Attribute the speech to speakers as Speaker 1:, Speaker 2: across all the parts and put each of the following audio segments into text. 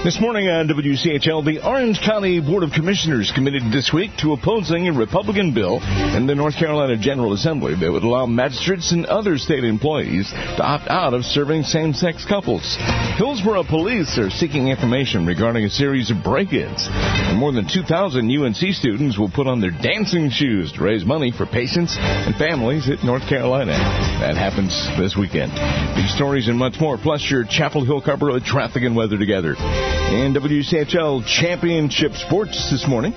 Speaker 1: This morning on WCHL, the Orange County Board of Commissioners committed this week to opposing a Republican bill in the North Carolina General Assembly that would allow magistrates and other state employees to opt out of serving same-sex couples. Hillsborough police are seeking information regarding a series of break-ins. And more than 2,000 UNC students will put on their dancing shoes to raise money for patients and families at North Carolina. That happens this weekend. These stories and much more, plus your Chapel Hill Carpenter traffic and weather together. And WCHL Championship Sports this morning.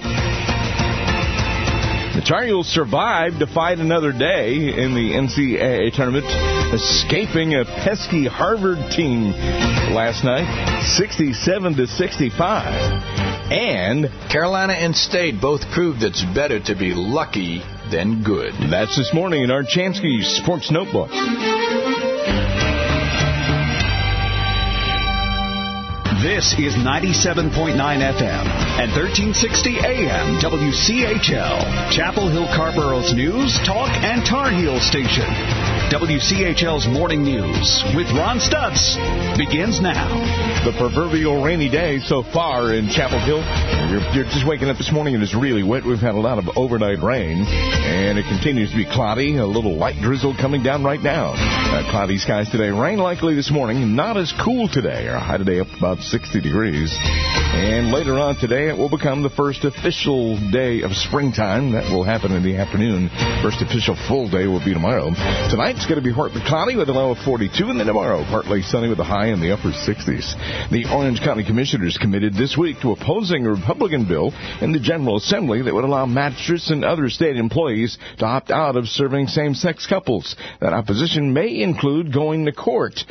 Speaker 1: The Tar Heels survived to fight another day in the NCAA tournament, escaping a pesky Harvard team last night, 67-65. And
Speaker 2: Carolina and State both proved it's better to be lucky than good.
Speaker 1: That's this morning in our Chansky Sports Notebook.
Speaker 3: This is 97.9 FM and 1360 AM WCHL, Chapel Hill Carborough's news, talk, and Tar Heel station. WCHL's Morning News with Ron Stutz begins now.
Speaker 1: The proverbial rainy day so far in Chapel Hill. You're just waking up this morning and it's really wet. We've had a lot of overnight rain, and it continues to be cloudy. A little light drizzle coming down right now. Cloudy skies today. Rain likely this morning. Not as cool today. Our high today up about 60 degrees. And later on today, it will become the first official day of springtime. That will happen in the afternoon. First official full day will be tomorrow. Tonight, it's going to be partly cloudy with a low of 42, and then tomorrow, partly sunny with a high in the upper 60s. The Orange County Commissioners committed this week to opposing a Republican bill in the General Assembly that would allow magistrates and other state employees to opt out of serving same-sex couples. That opposition may include going to court.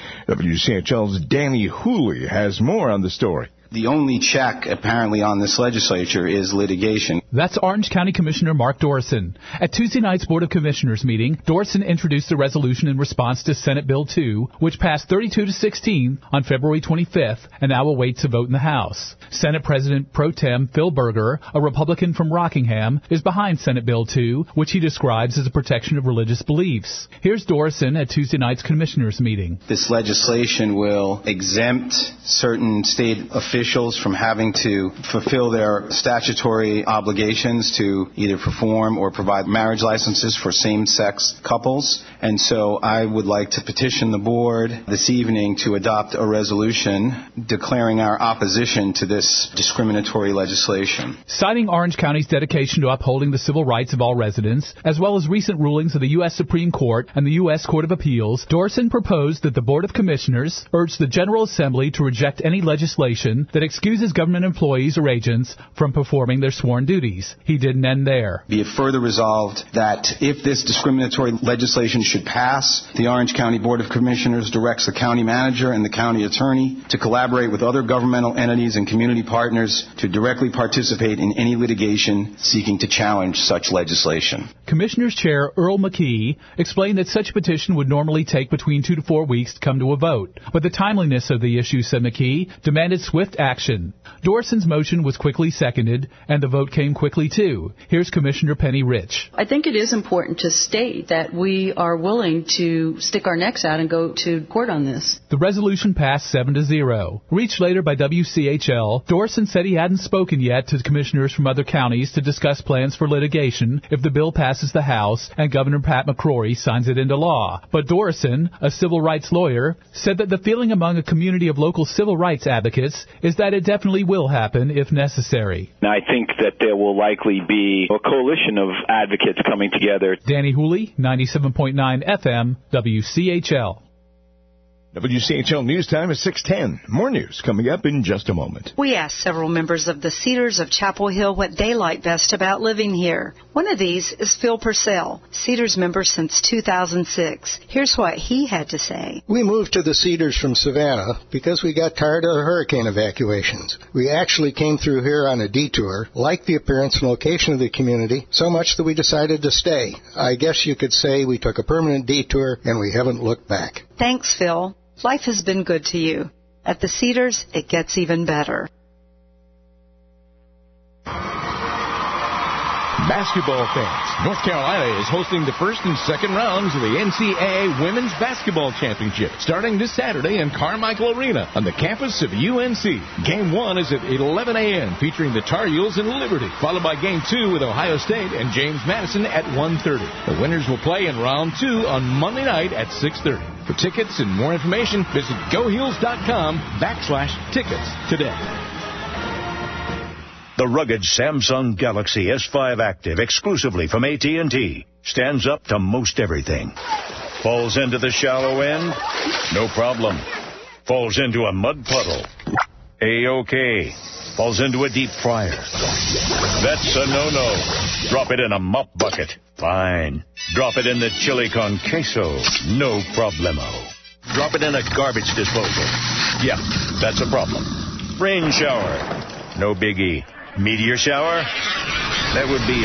Speaker 1: WCHL's Danny Hooley has more on the story.
Speaker 4: The only check, apparently, on this legislature is litigation.
Speaker 5: That's Orange County Commissioner Mark Dorson. At Tuesday night's Board of Commissioners meeting, Dorson introduced a resolution in response to Senate Bill 2, which passed 32-16 on February 25th and now awaits a vote in the House. Senate President Pro Tem Phil Berger, a Republican from Rockingham, is behind Senate Bill 2, which he describes as a protection of religious beliefs. Here's Dorson at Tuesday night's Commissioners meeting.
Speaker 4: This legislation will exempt certain state officials from having to fulfill their statutory obligations to either perform or provide marriage licenses for same-sex couples. And so I would like to petition the board this evening to adopt a resolution declaring our opposition to this discriminatory legislation.
Speaker 5: Citing Orange County's dedication to upholding the civil rights of all residents, as well as recent rulings of the U.S. Supreme Court and the U.S. Court of Appeals, Dorson proposed that the Board of Commissioners urge the General Assembly to reject any legislation that excuses government employees or agents from performing their sworn duties. He didn't end there.
Speaker 4: Be it further resolved that if this discriminatory legislation should pass, the Orange County Board of Commissioners directs the county manager and the county attorney to collaborate with other governmental entities and community partners to directly participate in any litigation seeking to challenge such legislation.
Speaker 5: Commissioners Chair Earl McKee explained that such a petition would normally take between 2 to 4 weeks to come to a vote. But the timeliness of the issue, said McKee, demanded swift action. Dorson's motion was quickly seconded, and the vote came quickly, too. Here's Commissioner Penny Rich.
Speaker 6: I think it is important to state that we are willing to stick our necks out and go to court on this.
Speaker 5: The resolution passed 7-0. Reached later by WCHL, Dorson said he hadn't spoken yet to commissioners from other counties to discuss plans for litigation if the bill passes the House and Governor Pat McCrory signs it into law. But Dorson, a civil rights lawyer, said that the feeling among a community of local civil rights advocates is that it definitely will happen if necessary.
Speaker 7: I think that there will likely be a coalition of advocates coming together.
Speaker 5: Danny Hooley, 97.9 FM, WCHL.
Speaker 1: WCHL News Time is 6:10. More news coming up in just a moment.
Speaker 8: We asked several members of the Cedars of Chapel Hill what they like best about living here. One of these is Phil Purcell, Cedars member since 2006. Here's what he had to say.
Speaker 9: We moved to the Cedars from Savannah because we got tired of the hurricane evacuations. We actually came through here on a detour, liked the appearance and location of the community so much that we decided to stay. I guess you could say we took a permanent detour and we haven't looked back.
Speaker 8: Thanks, Phil. Life has been good to you. At the Cedars, it gets even better.
Speaker 1: Basketball fans, North Carolina is hosting the first and second rounds of the NCAA Women's Basketball Championship, starting this Saturday in Carmichael Arena on the campus of UNC. Game 1 is at 11 a.m., featuring the Tar Heels and Liberty, followed by Game 2 with Ohio State and James Madison at 1:30. The winners will play in Round 2 on Monday night at 6:30. For tickets and more information, visit GoHeels.com/tickets today.
Speaker 10: The rugged Samsung Galaxy S5 Active, exclusively from AT&T, stands up to most everything. Falls into the shallow end? No problem. Falls into a mud puddle? A-OK. Falls into a deep fryer? That's a no-no. Drop it in a mop bucket? Fine. Drop it in the chili con queso? No problemo. Drop it in a garbage disposal? Yeah, that's a problem. Rain shower? No biggie. Meteor shower? That would be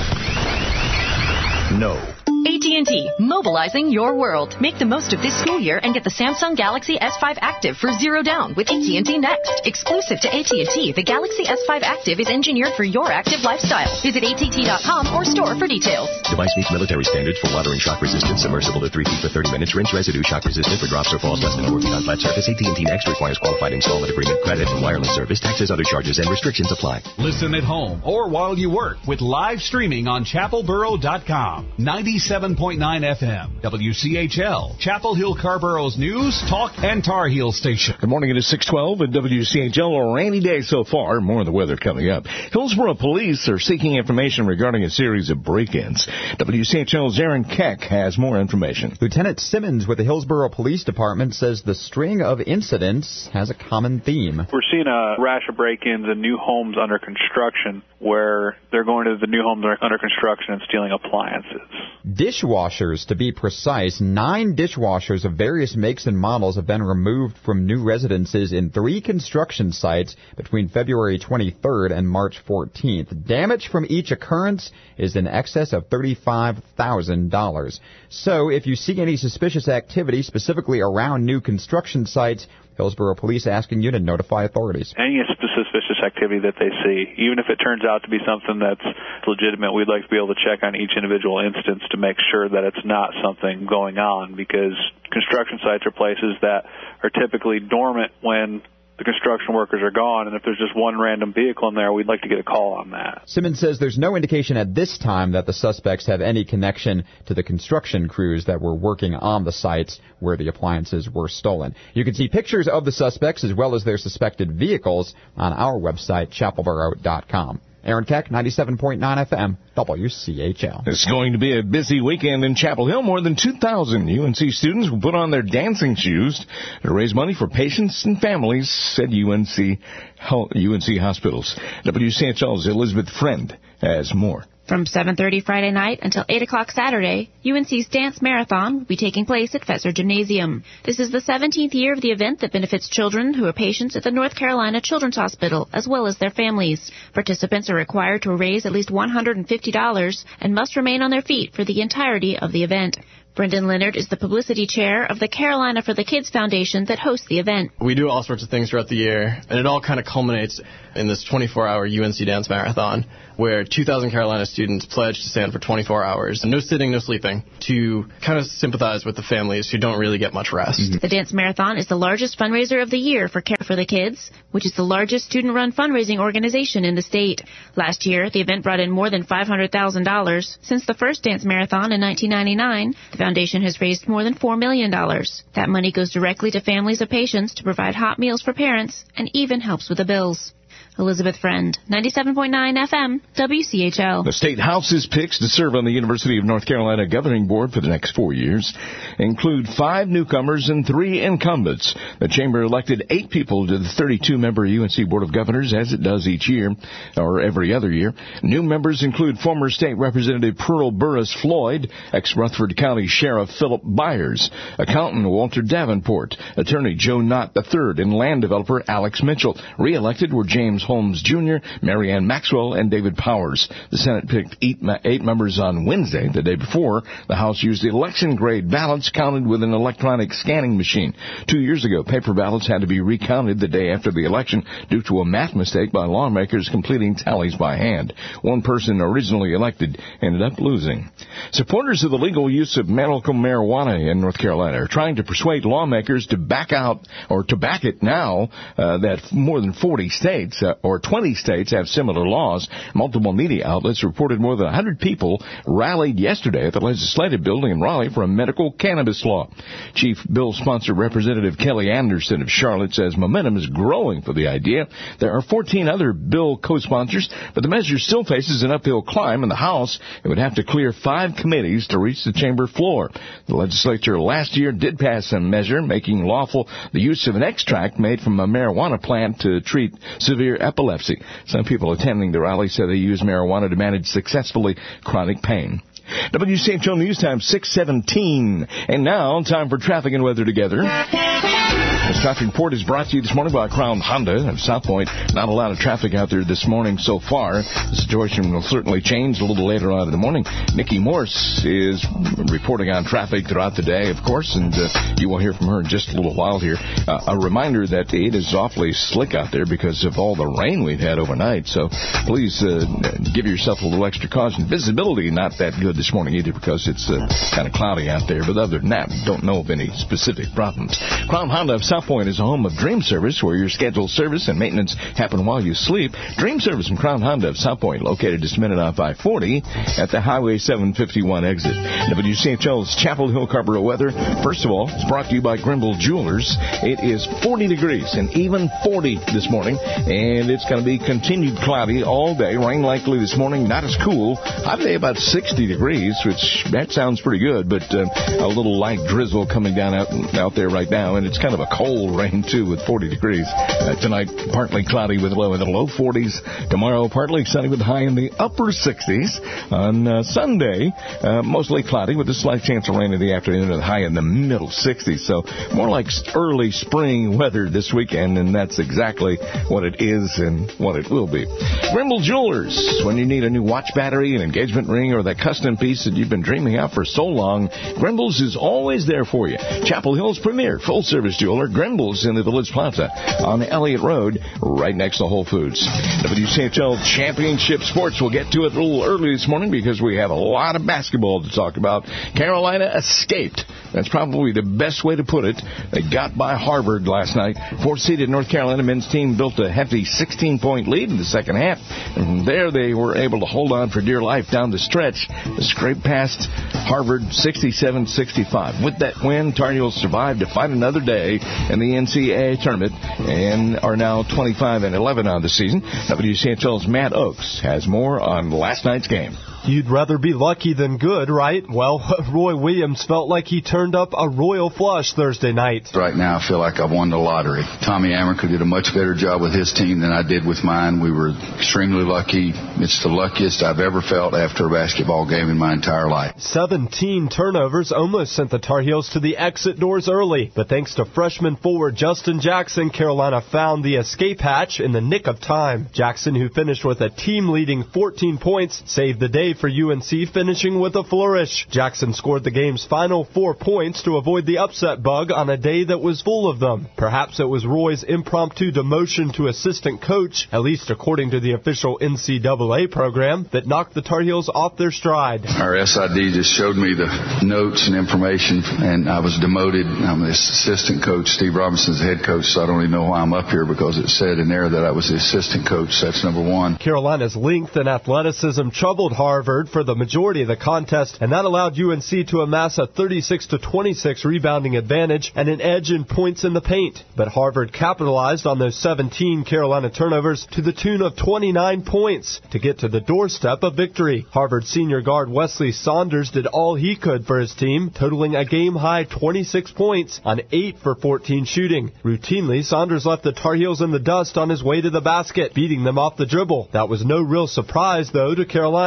Speaker 10: a no.
Speaker 11: AT&T, mobilizing your world. Make the most of this school year and get the Samsung Galaxy S5 Active for $0 down with AT&T Next. Exclusive to AT&T, the Galaxy S5 Active is engineered for your active lifestyle. Visit att.com or store for details.
Speaker 12: Device meets military standards for water and shock resistance. Submersible to 3 feet for 30 minutes. Rinse residue. Shock resistant for drops or falls less than 4 feet on flat surface. AT&T Next requires qualified installment agreement, credit, and wireless service. Taxes, other charges, and restrictions apply.
Speaker 3: Listen at home or while you work with live streaming on chapelboro.com. 97.9 FM, WCHL, Chapel Hill Carborough's news, talk, and Tar Heel station.
Speaker 1: Good morning, it is 6:12 at WCHL. A rainy day so far. More of the weather coming up. Hillsborough police are seeking information regarding a series of break-ins. WCHL's Aaron Keck has more information.
Speaker 13: Lieutenant Simmons with the Hillsborough Police Department says the string of incidents has a common theme.
Speaker 14: We're seeing a rash of break-ins in new homes under construction where they're going to the new homes under construction and stealing appliances.
Speaker 13: Dishwashers, to be precise. 9 dishwashers of various makes and models have been removed from new residences in 3 construction sites between February 23rd and March 14th. Damage from each occurrence is in excess of $35,000. So if you see any suspicious activity, specifically around new construction sites, Hillsborough Police asking you to notify authorities.
Speaker 14: Any suspicious activity that they see, even if it turns out to be something that's legitimate, we'd like to be able to check on each individual instance to make sure that it's not something going on, because construction sites are places that are typically dormant when the construction workers are gone, and if there's just one random vehicle in there, we'd like to get a call on that.
Speaker 13: Simmons says there's no indication at this time that the suspects have any connection to the construction crews that were working on the sites where the appliances were stolen. You can see pictures of the suspects as well as their suspected vehicles on our website, chapelboro.com. Aaron Keck, 97.9 FM, WCHL.
Speaker 1: It's going to be a busy weekend in Chapel Hill. More than 2,000 UNC students will put on their dancing shoes to raise money for patients and families at UNC hospitals. WCHL's Elizabeth Friend has more.
Speaker 15: From 7:30 Friday night until 8 o'clock Saturday, UNC's Dance Marathon will be taking place at Fesser Gymnasium. This is the 17th year of the event that benefits children who are patients at the North Carolina Children's Hospital, as well as their families. Participants are required to raise at least $150 and must remain on their feet for the entirety of the event. Brendan Leonard is the publicity chair of the Carolina for the Kids Foundation that hosts the event.
Speaker 16: We do all sorts of things throughout the year, and it all kind of culminates in this 24-hour UNC Dance Marathon, where 2,000 Carolina students pledge to stand for 24 hours, no sitting, no sleeping, to kind of sympathize with the families who don't really get much rest.
Speaker 15: Mm-hmm. The Dance Marathon is the largest fundraiser of the year for Care for the Kids, which is the largest student-run fundraising organization in the state. Last year, the event brought in more than $500,000. Since the first Dance Marathon in 1999, the foundation has raised more than $4 million. That money goes directly to families of patients to provide hot meals for parents and even helps with the bills. Elizabeth Friend, 97.9 FM, WCHL.
Speaker 1: The State House's picks to serve on the University of North Carolina Governing Board for the next 4 years include 5 newcomers and 3 incumbents. The Chamber elected 8 people to the 32-member UNC Board of Governors, as it does each year, or every other year. New members include former State Representative Pearl Burris Floyd, ex-Rutherford County Sheriff Philip Byers, accountant Walter Davenport, attorney Joe Knott III, and land developer Alex Mitchell. Re-elected were James James Holmes Jr., Marianne Maxwell, and David Powers. The Senate picked eight members on Wednesday, the day before. The House used election-grade ballots counted with an electronic scanning machine. 2 years ago, paper ballots had to be recounted the day after the election due to a math mistake by lawmakers completing tallies by hand. One person originally elected ended up losing. Supporters of the legal use of medical marijuana in North Carolina are trying to persuade lawmakers to back it now that more than 40 states or 20 states have similar laws. Multiple media outlets reported more than 100 people rallied yesterday at the Legislative Building in Raleigh for a medical cannabis law. Chief bill sponsor Representative Kelly Anderson of Charlotte says momentum is growing for the idea. There are 14 other bill co-sponsors, but the measure still faces an uphill climb in the House. It would have to clear 5 committees to reach the chamber floor. The legislature last year did pass a measure making lawful the use of an extract made from a marijuana plant to treat severe epilepsy. Some people attending the rally said they used marijuana to manage successfully chronic pain. WCHO News Time 6:17. And now, time for traffic and weather together. This traffic report is brought to you this morning by Crown Honda of South Point. Not a lot of traffic out there this morning so far. The situation will certainly change a little later on in the morning. Nikki Morse is reporting on traffic throughout the day, of course, and you will hear from her in just a little while here. A reminder that it is awfully slick out there because of all the rain we've had overnight, so please give yourself a little extra caution. Visibility not that good this morning either because it's kind of cloudy out there, but other than that, don't know of any specific problems. Crown Honda of South Point is a home of Dream Service, where your scheduled service and maintenance happen while you sleep. Dream Service from Crown Honda of South Point, located just a minute off I-40 at the Highway 751 exit. WCHL's Chapel Hill Carpenter weather, first of all, is brought to you by Grimble Jewelers. It is 40 degrees and even 40 this morning, and it's going to be continued cloudy all day. Rain likely this morning, not as cool. I'd say about 60 degrees, which that sounds pretty good, but a little light drizzle coming down out there right now, and it's kind of a cold rain, too, with 40 degrees. Tonight, partly cloudy with low in the low 40s. Tomorrow, partly sunny with high in the upper 60s. On Sunday, mostly cloudy with a slight chance of rain in the afternoon with high in the middle 60s. So more like early spring weather this weekend, and that's exactly what it is and what it will be. Grimble Jewelers. When you need a new watch battery, an engagement ring, or that custom piece that you've been dreaming of for so long, Grimble's is always there for you. Chapel Hill's premier full-service jeweler, Grimble's in the Village Plaza on Elliott Road, right next to Whole Foods. WCHL Championship Sports. We'll get to it a little early this morning because we have a lot of basketball to talk about. Carolina escaped. That's probably the best way to put it. They got by Harvard last night. Fourth-seeded North Carolina men's team built a hefty 16-point lead in the second half. And there they were able to hold on for dear life down the stretch. They scraped past Harvard 67-65. With that win, Tar Heels survived to fight another day in the NCAA tournament and are now 25-11 on the season. WCHL's Matt Oakes has more on last night's game.
Speaker 17: You'd rather be lucky than good, right? Well, Roy Williams felt like he turned up a royal flush Thursday night.
Speaker 18: Right now, I feel like I've won the lottery. Tommy Amerka did a much better job with his team than I did with mine. We were extremely lucky. It's the luckiest I've ever felt after a basketball game in my entire life.
Speaker 17: 17 turnovers almost sent the Tar Heels to the exit doors early. But thanks to freshman forward Justin Jackson, Carolina found the escape hatch in the nick of time. Jackson, who finished with a team-leading 14 points, saved the day for UNC, finishing with a flourish. Jackson scored the game's final 4 points to avoid the upset bug on a day that was full of them. Perhaps it was Roy's impromptu demotion to assistant coach, at least according to the official NCAA program, that knocked the Tar Heels off their stride.
Speaker 18: Our SID just showed me the notes and information, and I was demoted. I'm the assistant coach. Steve Robinson's the head coach, so I don't even know why I'm up here because it said in there that I was the assistant coach. That's number one.
Speaker 17: Carolina's length and athleticism troubled Harvard for the majority of the contest, and that allowed UNC to amass a 36-26 rebounding advantage and an edge in points in the paint. But Harvard capitalized on those 17 Carolina turnovers to the tune of 29 points to get to the doorstep of victory. Harvard senior guard Wesley Saunders did all he could for his team, totaling a game-high 26 points on 8 for 14 shooting. Routinely, Saunders left the Tar Heels in the dust on his way to the basket, beating them off the dribble. That was no real surprise, though, to Carolina.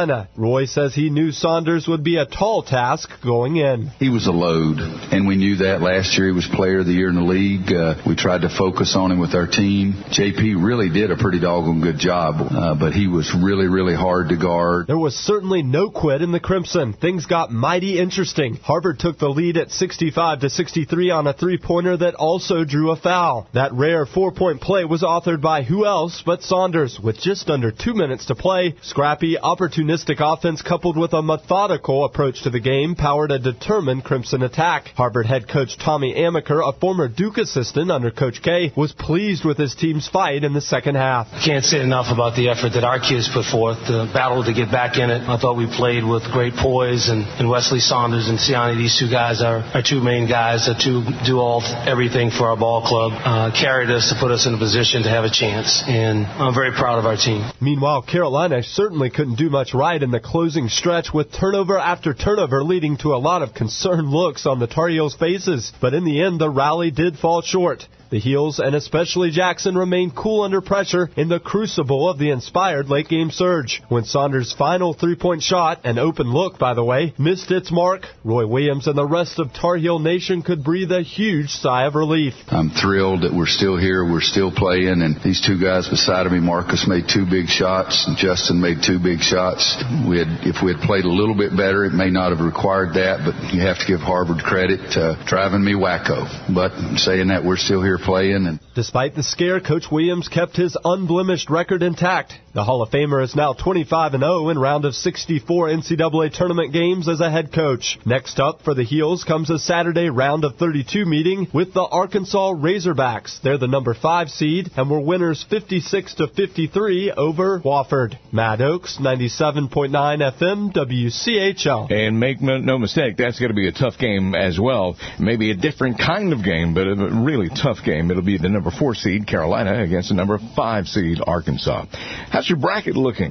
Speaker 17: Roy says he knew Saunders would be a tall task going in.
Speaker 18: He was a load, and we knew that last year. He was Player of the Year in the league. We tried to focus on him with our team. JP really did a pretty doggone good job, but he was really, really hard to guard.
Speaker 17: There was certainly no quit in the Crimson. Things got mighty interesting. Harvard took the lead at 65-63 on a three-pointer that also drew a foul. That rare 4-point play was authored by who else but Saunders. With just under 2 minutes to play, scrappy, opportunistic offense coupled with a methodical approach to the game powered a determined Crimson attack. Harvard head coach Tommy Amaker, a former Duke assistant under Coach K, was pleased with his team's fight in the second half.
Speaker 19: Can't say enough about the effort that our kids put forth, the battle to get back in it. I thought we played with great poise, and Wesley Saunders and Siani, these two guys are our two main guys that do everything for our ball club, carried us to put us in a position to have a chance, and I'm very proud of our team.
Speaker 17: Meanwhile, Carolina certainly couldn't do much right in the closing stretch with turnover after turnover leading to a lot of concerned looks on the Tar Heels' faces. But in the end, the rally did fall short. The Heels, and especially Jackson, remained cool under pressure in the crucible of the inspired late-game surge. When Saunders' final three-point shot, an open look, by the way, missed its mark, Roy Williams and the rest of Tar Heel Nation could breathe a huge sigh of relief.
Speaker 18: I'm thrilled that we're still here, we're still playing, and these two guys beside of me, Marcus made 2 big shots, and Justin made 2 big shots. If we had played a little bit better, it may not have required that, but you have to give Harvard credit driving me wacko. But saying that, we're still here playing. And
Speaker 17: despite the scare, Coach Williams kept his unblemished record intact. The Hall of Famer is now 25-0 in round of 64 NCAA tournament games as a head coach. Next up for the Heels comes a Saturday round of 32 meeting with the Arkansas Razorbacks. They're the number 5 seed and were winners 56-53 over Wofford. Matt Oakes, 97.9 FM, WCHL.
Speaker 1: And make no mistake, that's going to be a tough game as well. Maybe a different kind of game, but a really tough game. It'll be the number 4 seed, Carolina, against the number 5 seed, Arkansas. How's your bracket looking?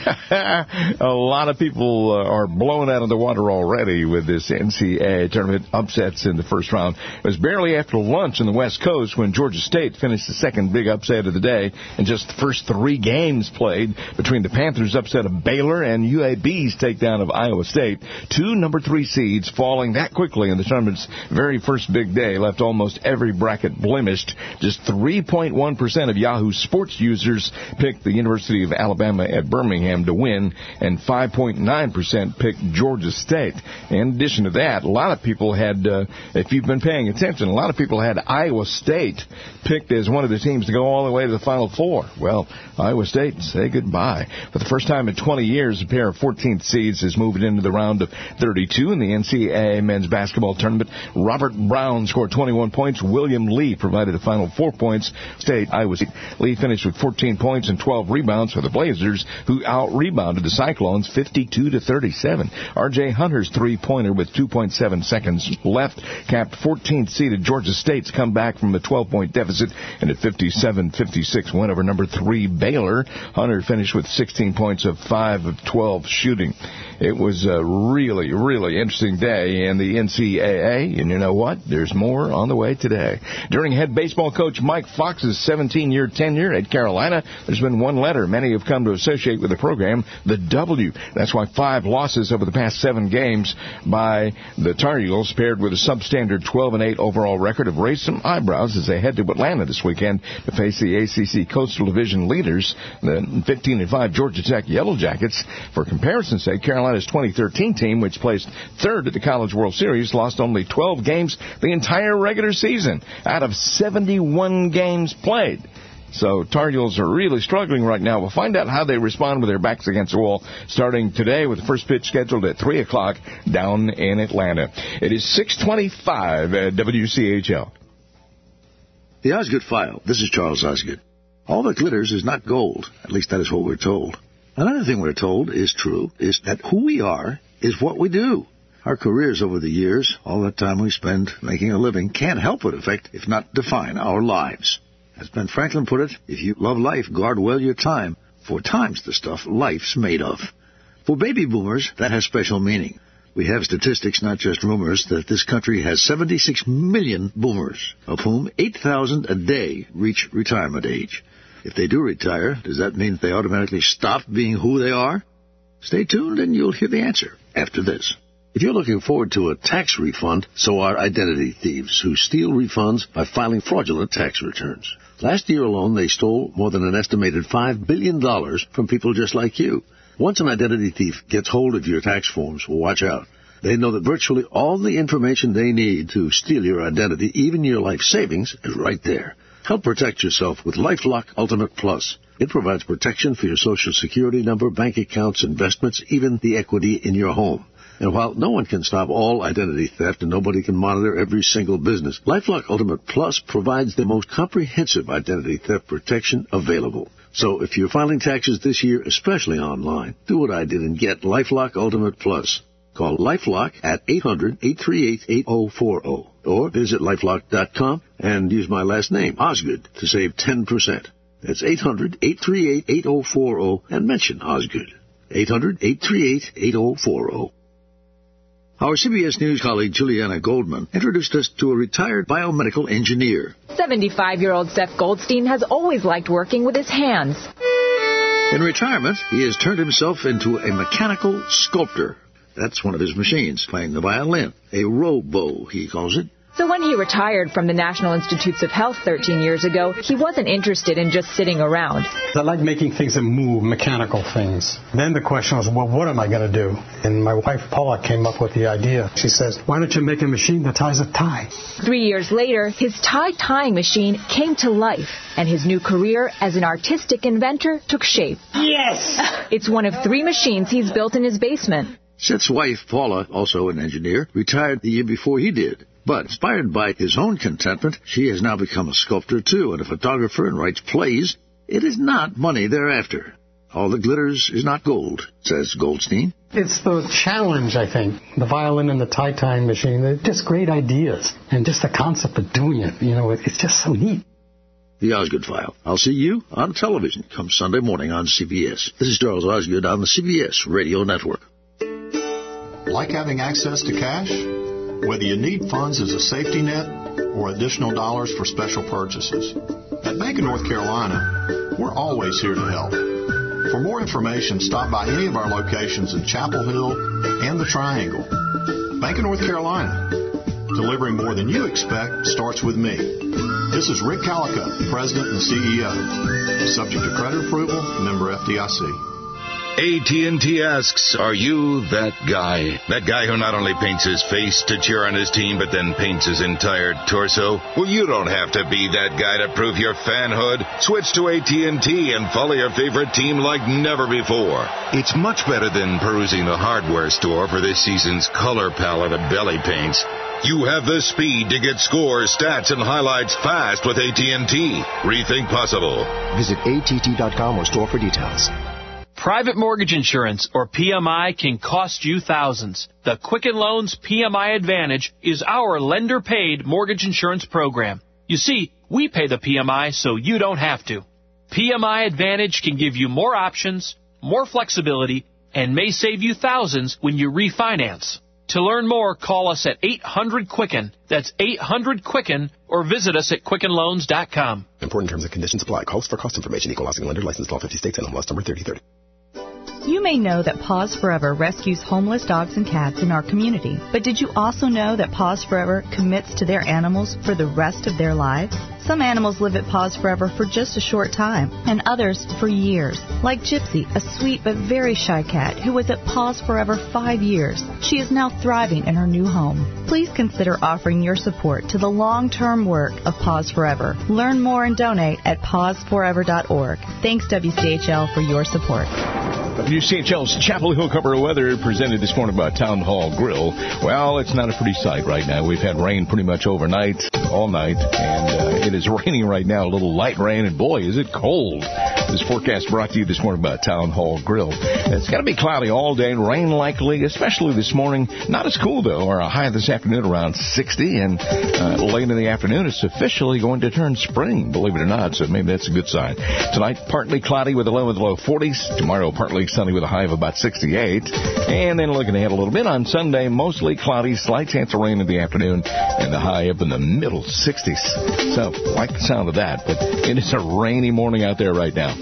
Speaker 1: A lot of people are blown out of the water already with this NCAA tournament upsets in the first round. It was barely after lunch on the West Coast when Georgia State finished the second big upset of the day, and just the first 3 games played between the Panthers' upset of Baylor and UAB's takedown of Iowa State. 2 number 3 seeds falling that quickly in the tournament's very first big day left almost every bracket blemished. Just 3.1% of Yahoo Sports users picked the University of Alabama at Birmingham to win, and 5.9% picked Georgia State. In addition to that, a lot of people had, if you've been paying attention, a lot of people had Iowa State picked as one of the teams to go all the way to the Final Four. Well, Iowa State, say goodbye. For the first time in 20 years, a pair of 14th seeds has moved into the round of 32 in the NCAA men's basketball tournament. Robert Brown scored 21 points. William Lee provided a final 4 points. Iowa State. Lee finished with 14 points and 12 rebounds for the Blazers, who out-rebounded the Cyclones 52-37. R.J. Hunter's three-pointer with 2.7 seconds left capped 14th seeded Georgia State's comeback from a 12-point deficit in a 57-56 win over number 3 Baylor. Hunter finished with 16 points of 5 of 12 shooting. It was a really, really interesting day in the NCAA, and you know what? There's more on the way today. During head baseball coach Mike Fox's 17-year tenure at Carolina, there's been one letter many have come to associate with the program, the W. That's why 5 losses over the past 7 games by the Tar Heels, paired with a substandard 12-8 overall record, have raised some eyebrows as they head to Atlanta this weekend to face the ACC Coastal Division leaders, the 15-5 Georgia Tech Yellow Jackets. For comparison's sake, Carolina's 2013 team, which placed 3rd at the College World Series, lost only 12 games the entire regular season out of 71 games played. So Tar Heels are really struggling right now. We'll find out how they respond with their backs against the wall starting today with the first pitch scheduled at 3 o'clock down in Atlanta. It is 6:25 at WCHL.
Speaker 20: The Osgood File. This is Charles Osgood. All that glitters is not gold. At least that is what we're told. Another thing we're told is true is that who we are is what we do. Our careers over the years, all that time we spend making a living, can't help but affect, if not define, our lives. As Ben Franklin put it, if you love life, guard well your time, for time's the stuff life's made of. For baby boomers, that has special meaning. We have statistics, not just rumors, that this country has 76 million boomers, of whom 8,000 a day reach retirement age. If they do retire, does that mean they automatically stop being who they are? Stay tuned and you'll hear the answer after this. If you're looking forward to a tax refund, so are identity thieves who steal refunds by filing fraudulent tax returns. Last year alone, they stole more than an estimated $5 billion from people just like you. Once an identity thief gets hold of your tax forms, watch out. They know that virtually all the information they need to steal your identity, even your life savings, is right there. Help protect yourself with LifeLock Ultimate Plus. It provides protection for your Social Security number, bank accounts, investments, even the equity in your home. And while no one can stop all identity theft and nobody can monitor every single business, LifeLock Ultimate Plus provides the most comprehensive identity theft protection available. So if you're filing taxes this year, especially online, do what I did and get LifeLock Ultimate Plus. Call LifeLock at 800-838-8040 or visit LifeLock.com and use my last name, Osgood, to save 10%. That's 800-838-8040 and mention Osgood. 800-838-8040. Our CBS News colleague Juliana Goldman introduced us to a retired biomedical engineer.
Speaker 21: 75-year-old Seth Goldstein has always liked working with his hands.
Speaker 20: In retirement, he has turned himself into a mechanical sculptor. That's one of his machines, playing the violin. A robo, he calls it.
Speaker 21: So when he retired from the National Institutes of Health 13 years ago, he wasn't interested in just sitting around.
Speaker 22: I like making things that move, mechanical things. Then the question was, well, what am I going to do? And my wife, Paula, came up with the idea. She says, why don't you make a machine that ties a tie?
Speaker 21: 3 years later, his tie-tying machine came to life, and his new career as an artistic inventor took shape.
Speaker 22: Yes!
Speaker 21: It's one of 3 machines he's built in his basement.
Speaker 20: Seth's wife, Paula, also an engineer, retired the year before he did. But inspired by his own contentment, she has now become a sculptor, too, and a photographer and writes plays. It is not money they're after. All that glitters is not gold, says Goldstein.
Speaker 22: It's the challenge, I think. The violin and the tie-tying machine, they're just great ideas. And just the concept of doing it, it's just so neat.
Speaker 20: The Osgood File. I'll see you on television come Sunday morning on CBS. This is Charles Osgood on the CBS Radio Network.
Speaker 23: Like having access to cash? Whether you need funds as a safety net or additional dollars for special purchases. At Bank of North Carolina, we're always here to help. For more information, stop by any of our locations in Chapel Hill and the Triangle. Bank of North Carolina. Delivering more than you expect starts with me. This is Rick Calico, President and CEO. Subject to credit approval, member FDIC.
Speaker 24: AT&T asks, are you that guy? That guy who not only paints his face to cheer on his team, but then paints his entire torso? Well, you don't have to be that guy to prove your fanhood. Switch to AT&T and follow your favorite team like never before. It's much better than perusing the hardware store for this season's color palette of belly paints. You have the speed to get scores, stats, and highlights fast with AT&T. Rethink possible.
Speaker 12: Visit att.com or store for details.
Speaker 25: Private mortgage insurance, or PMI, can cost you thousands. The Quicken Loans PMI Advantage is our lender-paid mortgage insurance program. You see, we pay the PMI so you don't have to. PMI Advantage can give you more options, more flexibility, and may save you thousands when you refinance. To learn more, call us at 800-QUICKEN. That's 800-QUICKEN, or visit us at QuickenLoans.com.
Speaker 12: Important terms and conditions apply. Calls for cost information. Equal housing lender. Licensed in all 50 states. NMLS number 3030.
Speaker 26: You may know that Paws Forever rescues homeless dogs and cats in our community. But did you also know that Paws Forever commits to their animals for the rest of their lives? Some animals live at Paws Forever for just a short time, and others for years. Like Gypsy, a sweet but very shy cat who was at Paws Forever 5 years. She is now thriving in her new home. Please consider offering your support to the long-term work of Paws Forever. Learn more and donate at pawsforever.org. Thanks, WCHL, for your support.
Speaker 1: WCHL's Chapel Hill cover weather presented this morning by Town Hall Grill. Well, it's not a pretty sight right now. We've had rain pretty much overnight, all night, and it is raining right now, a little light rain, and boy, is it cold. This forecast brought to you this morning by Town Hall Grill. It's going to be cloudy all day, rain likely, especially this morning. Not as cool, though. Our high this afternoon around 60, and late in the afternoon, it's officially going to turn spring, believe it or not, so maybe that's a good sign. Tonight, partly cloudy with a low in the low 40s. Tomorrow, partly sunny with a high of about 68. And then looking ahead a little bit on Sunday, mostly cloudy, slight chance of rain in the afternoon, and the high up in the middle 60s. So, like the sound of that, but it is a rainy morning out there right now.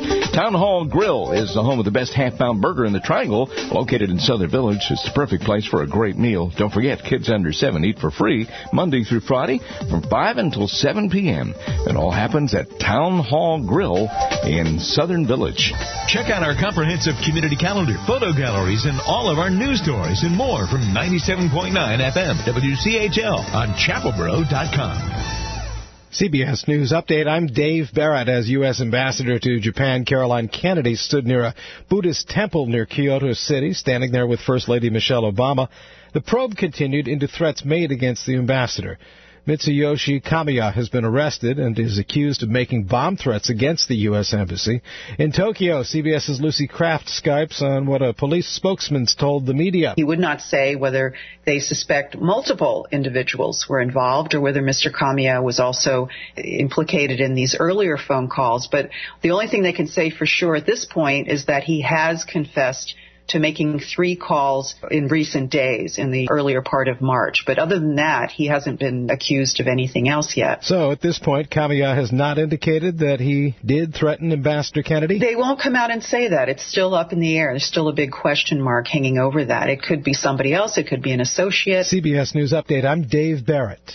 Speaker 1: Town Hall Grill is the home of the best half-pound burger in the Triangle, located in Southern Village. It's the perfect place for a great meal. Don't forget, kids under 7 eat for free Monday through Friday from 5 until 7 p.m. It all happens at Town Hall Grill in Southern Village.
Speaker 2: Check out our comprehensive community calendar, photo galleries, and all of our news stories and more from 97.9 FM WCHL on chapelboro.com.
Speaker 4: CBS News Update. I'm Dave Barrett. As U.S. Ambassador to Japan Caroline Kennedy stood near a Buddhist temple near Kyoto City, standing there with First Lady Michelle Obama, the probe continued into threats made against the ambassador. Mitsuyoshi Kamiya has been arrested and is accused of making bomb threats against the U.S. Embassy. In Tokyo, CBS's Lucy Kraft Skypes on what a police spokesman told the media.
Speaker 5: He would not say whether they suspect multiple individuals were involved or whether Mr. Kamiya was also implicated in these earlier phone calls. But the only thing they can say for sure at this point is that he has confessed to making 3 calls in recent days in the earlier part of March. But other than that, he hasn't been accused of anything else yet.
Speaker 4: So at this point, Kamiya has not indicated that he did threaten Ambassador Kennedy?
Speaker 5: They won't come out and say that. It's still up in the air. There's still a big question mark hanging over that. It could be somebody else. It could be an associate.
Speaker 4: CBS News Update. I'm Dave Barrett.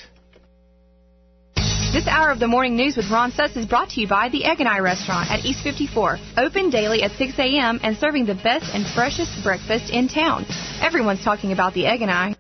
Speaker 6: This hour of the morning news with Ron Suss is brought to you by the Egg and I Restaurant at East 54. Open daily at 6 a.m. and serving the best and freshest breakfast in town. Everyone's talking about the Egg and I.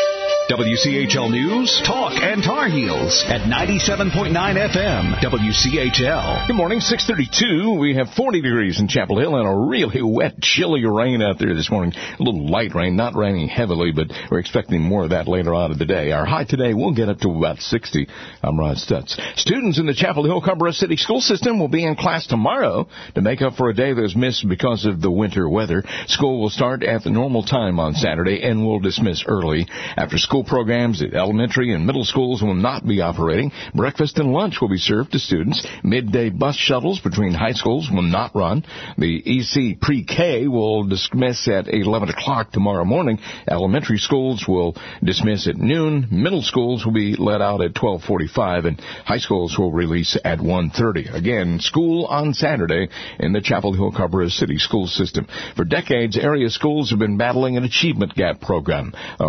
Speaker 3: WCHL News, Talk, and Tar Heels at 97.9 FM, WCHL.
Speaker 1: Good morning, 6:32. We have 40 degrees in Chapel Hill and a really wet, chilly rain out there this morning. A little light rain, not raining heavily, but we're expecting more of that later on in the day. Our high today will get up to about 60. I'm Ron Stutz. Students in the Chapel Hill Carrboro City School System will be in class tomorrow to make up for a day that was missed because of the winter weather. School will start at the normal time on Saturday and will dismiss early. After school programs at elementary and middle schools will not be operating. Breakfast and lunch will be served to students. Midday bus shuttles between high schools will not run. The EC Pre-K will dismiss at 11 o'clock tomorrow morning. Elementary schools will dismiss at noon. Middle schools will be let out at 12:45, and high schools will release at 1:30. Again, school on Saturday in the Chapel Hill Carrboro City School System. For decades, area schools have been battling an achievement gap problem,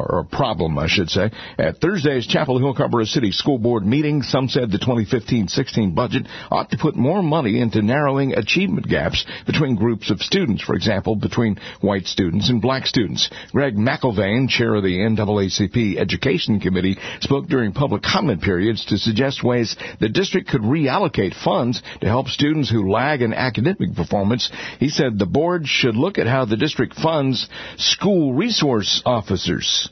Speaker 1: I should say. At Thursday's Chapel Hill Carrboro City School Board meeting, some said the 2015-16 budget ought to put more money into narrowing achievement gaps between groups of students, for example, between white students and black students. Greg McIlvain, chair of the NAACP Education Committee, spoke during public comment periods to suggest ways the district could reallocate funds to help students who lag in academic performance. He said the board should look at how the district funds school resource officers.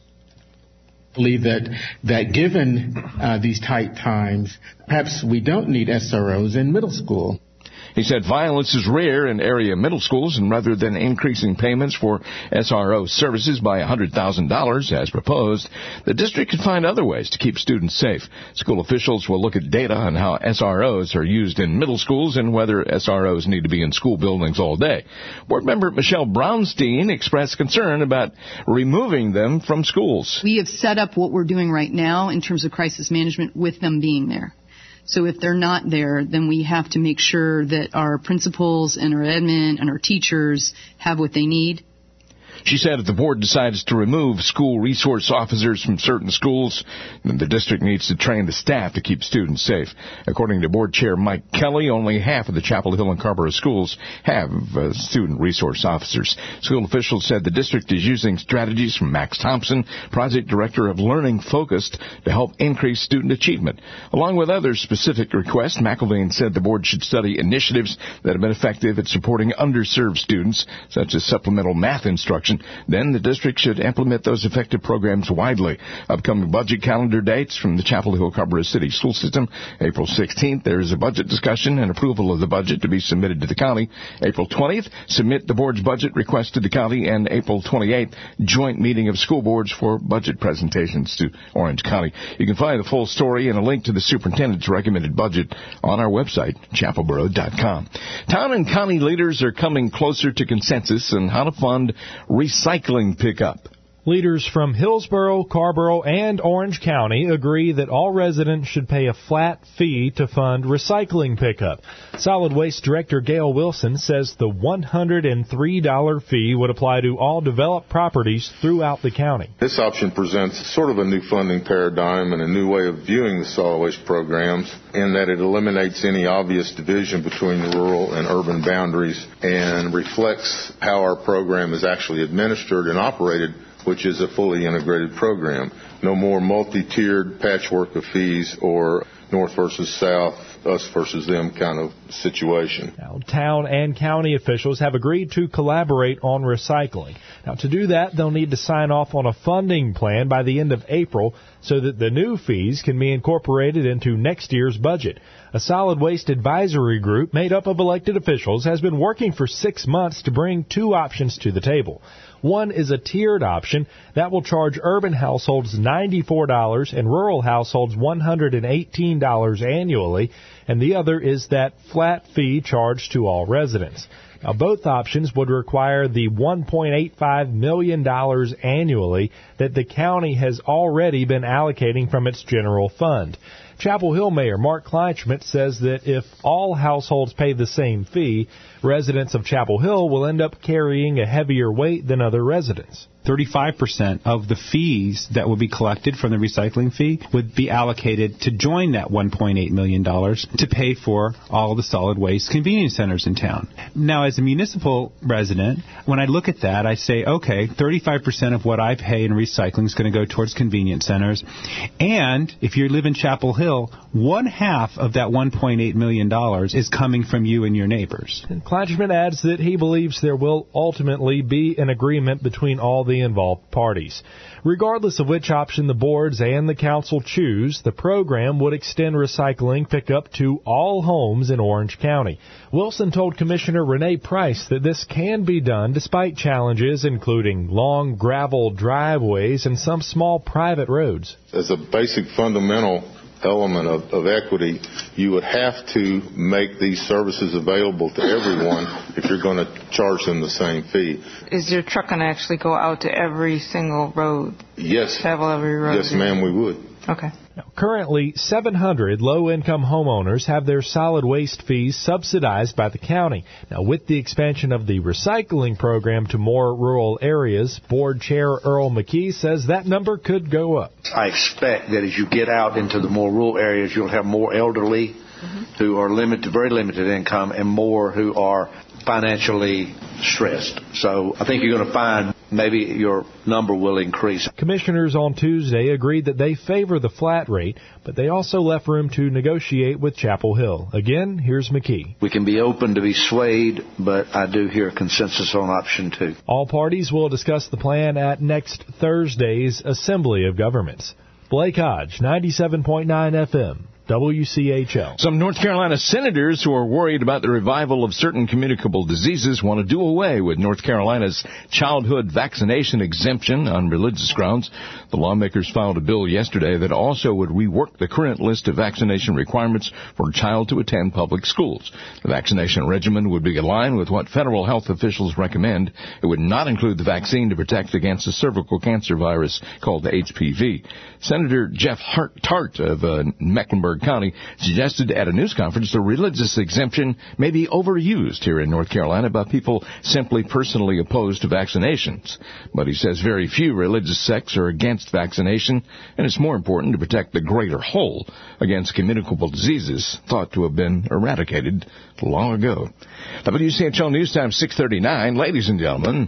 Speaker 7: Believe that given these tight times, perhaps we don't need SROs in middle school.
Speaker 1: He said violence is rare in area middle schools, and rather than increasing payments for SRO services by $100,000 as proposed, the district could find other ways to keep students safe. School officials will look at data on how SROs are used in middle schools and whether SROs need to be in school buildings all day. Board member Michelle Brownstein expressed concern about removing them from schools.
Speaker 9: We have set up what we're doing right now in terms of crisis management with them being there. So if they're not there, then we have to make sure that our principals and our admin and our teachers have what they need.
Speaker 1: She said if the board decides to remove school resource officers from certain schools, then the district needs to train the staff to keep students safe. According to board chair Mike Kelly, only half of the Chapel Hill and Carrboro schools have student resource officers. School officials said the district is using strategies from Max Thompson, project director of Learning Focused, to help increase student achievement. Along with other specific requests, McIlvain said the board should study initiatives that have been effective at supporting underserved students, such as supplemental math instruction. Then the district should implement those effective programs widely. Upcoming budget calendar dates from the Chapel Hill Carrboro City School System. April 16th, there is a budget discussion and approval of the budget to be submitted to the county. April 20th, submit the board's budget request to the county. And April 28th, joint meeting of school boards for budget presentations to Orange County. You can find the full story and a link to the superintendent's recommended budget on our website, chapelboro.com. Town and county leaders are coming closer to consensus on how to fund recycling pickup.
Speaker 8: Leaders from Hillsborough, Carrboro, and Orange County agree that all residents should pay a flat fee to fund recycling pickup. Solid Waste Director Gail Wilson says the $103 fee would apply to all developed properties throughout the county.
Speaker 10: This option presents sort of a new funding paradigm and a new way of viewing the solid waste programs in that it eliminates any obvious division between the rural and urban boundaries and reflects how our program is actually administered and operated, which is a fully integrated program. No more multi-tiered patchwork of fees or north versus south, us versus them kind of situation.
Speaker 8: Now, town and county officials have agreed to collaborate on recycling. Now, to do that, they'll need to sign off on a funding plan by the end of April so that the new fees can be incorporated into next year's budget. A solid waste advisory group made up of elected officials has been working for 6 months to bring two options to the table. One is a tiered option that will charge urban households $94 and rural households $118 annually, and the other is that flat fee charged to all residents. Now, both options would require the $1.85 million annually that the county has already been allocating from its general fund. Chapel Hill Mayor Mark Kleinschmidt says that if all households pay the same fee, residents of Chapel Hill will end up carrying a heavier weight than other residents.
Speaker 11: 35% of the fees that would be collected from the recycling fee would be allocated to join that $1.8 million to pay for all of the solid waste convenience centers in town. Now, as a municipal resident, when I look at that, I say, okay, 35% of what I pay in recycling is going to go towards convenience centers. And if you live in Chapel Hill, one half of that $1.8 million is coming from you and your neighbors.
Speaker 8: And Kleinschmidt adds that he believes there will ultimately be an agreement between all the involved parties. Regardless of which option the boards and the council choose, the program would extend recycling pickup to all homes in Orange County. Wilson told Commissioner Renee Price that this can be done despite challenges including long gravel driveways and some small private roads.
Speaker 10: As a basic fundamental element of equity, you would have to make these services available to everyone if you're going to charge them the same fee.
Speaker 13: Is your truck going to actually go out to every single road?
Speaker 10: Yes.
Speaker 13: Travel every road?
Speaker 10: Yes, ma'am, we would.
Speaker 13: Okay.
Speaker 8: Now, currently, 700 low-income homeowners have their solid waste fees subsidized by the county. Now, with the expansion of the recycling program to more rural areas, Board Chair Earl McKee says that number could go up.
Speaker 20: I expect that as you get out into the more rural areas, you'll have more elderly who are very limited income and more who are financially stressed. So I think you're going to find maybe your number will increase.
Speaker 8: Commissioners on Tuesday agreed that they favor the flat rate, but they also left room to negotiate with Chapel Hill. Again, here's McKee.
Speaker 20: We can be open to be swayed, but I do hear consensus on option 2.
Speaker 8: All parties will discuss the plan at next Thursday's Assembly of Governments. Blake Hodge, 97.9 FM. WCHL.
Speaker 1: Some North Carolina senators who are worried about the revival of certain communicable diseases want to do away with North Carolina's childhood vaccination exemption on religious grounds. The lawmakers filed a bill yesterday that also would rework the current list of vaccination requirements for a child to attend public schools. The vaccination regimen would be aligned with what federal health officials recommend. It would not include the vaccine to protect against the cervical cancer virus called HPV. Senator Jeff Tart of Mecklenburg County suggested at a news conference the religious exemption may be overused here in North Carolina by people simply personally opposed to vaccinations. But he says very few religious sects are against vaccination, and it's more important to protect the greater whole against communicable diseases thought to have been eradicated long ago. WCHL News Time 6:39. Ladies and gentlemen.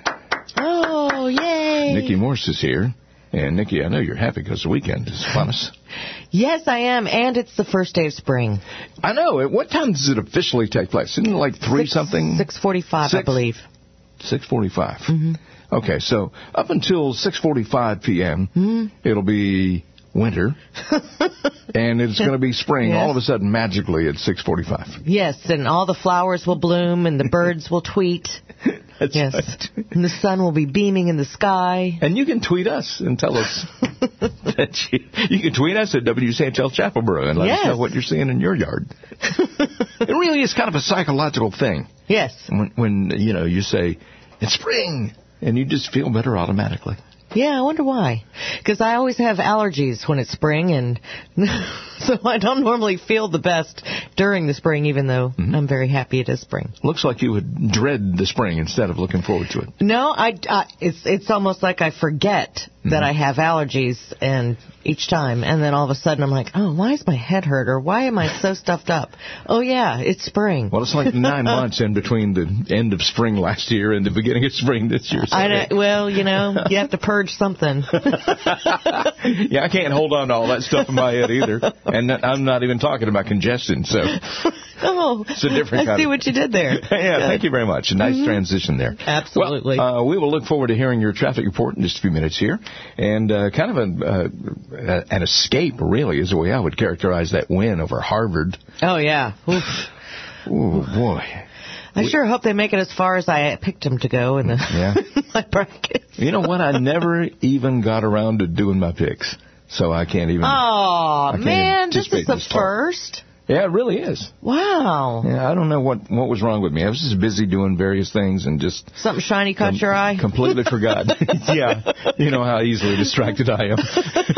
Speaker 14: Oh, yay.
Speaker 1: Nikki Morse is here. And, Nikki, I know you're happy because the weekend is upon us.
Speaker 14: Yes, I am, and it's the first day of spring.
Speaker 1: I know. At what time does it officially take place? Isn't it like 3-something?
Speaker 14: 6:45, I believe.
Speaker 1: 6:45.
Speaker 14: Mm-hmm.
Speaker 1: Okay, so up until 6:45 p.m., it'll be winter, and it's going to be spring all of a sudden magically at 6:45.
Speaker 14: Yes, and all the flowers will bloom, and the birds will tweet.
Speaker 1: That's right.
Speaker 14: And the sun will be beaming in the sky.
Speaker 1: And you can tweet us and tell us that you can tweet us at WCHL Chapelboro and let us know what you're seeing in your yard. It really is kind of a psychological thing.
Speaker 14: Yes.
Speaker 1: When you say, it's spring, and you just feel better automatically.
Speaker 14: Yeah, I wonder why. Because I always have allergies when it's spring, and so I don't normally feel the best during the spring, even though I'm very happy it is spring.
Speaker 1: Looks like you would dread the spring instead of looking forward to it.
Speaker 14: No, it's almost like I forget that I have allergies and each time, and then all of a sudden I'm like, oh, why is my head hurt, or why am I so stuffed up? Oh, yeah, it's spring.
Speaker 1: Well, it's like 9 months in between the end of spring last year and the beginning of spring this year. So
Speaker 14: well, you have to purge something.
Speaker 1: Yeah, I can't hold on to all that stuff in my head either. And I'm not even talking about congestion, so it's a different kind.
Speaker 14: I see what you did there.
Speaker 1: Yeah, thank you very much. A nice transition there.
Speaker 14: Absolutely.
Speaker 1: Well, we will look forward to hearing your traffic report in just a few minutes here. And kind of an escape, really, is the way I would characterize that win over Harvard.
Speaker 14: Oh, yeah. Oof.
Speaker 1: Oh, boy.
Speaker 14: I sure hope they make it as far as I picked them to go in my bracket.
Speaker 1: You know what? I never even got around to doing my picks, so I can't even.
Speaker 14: Oh, man, this is the first.
Speaker 1: Yeah, it really is.
Speaker 14: Wow.
Speaker 1: Yeah, I don't know what was wrong with me. I was just busy doing various things and just...
Speaker 14: Something shiny caught your eye?
Speaker 1: Completely forgot. Yeah, you know how easily distracted I am.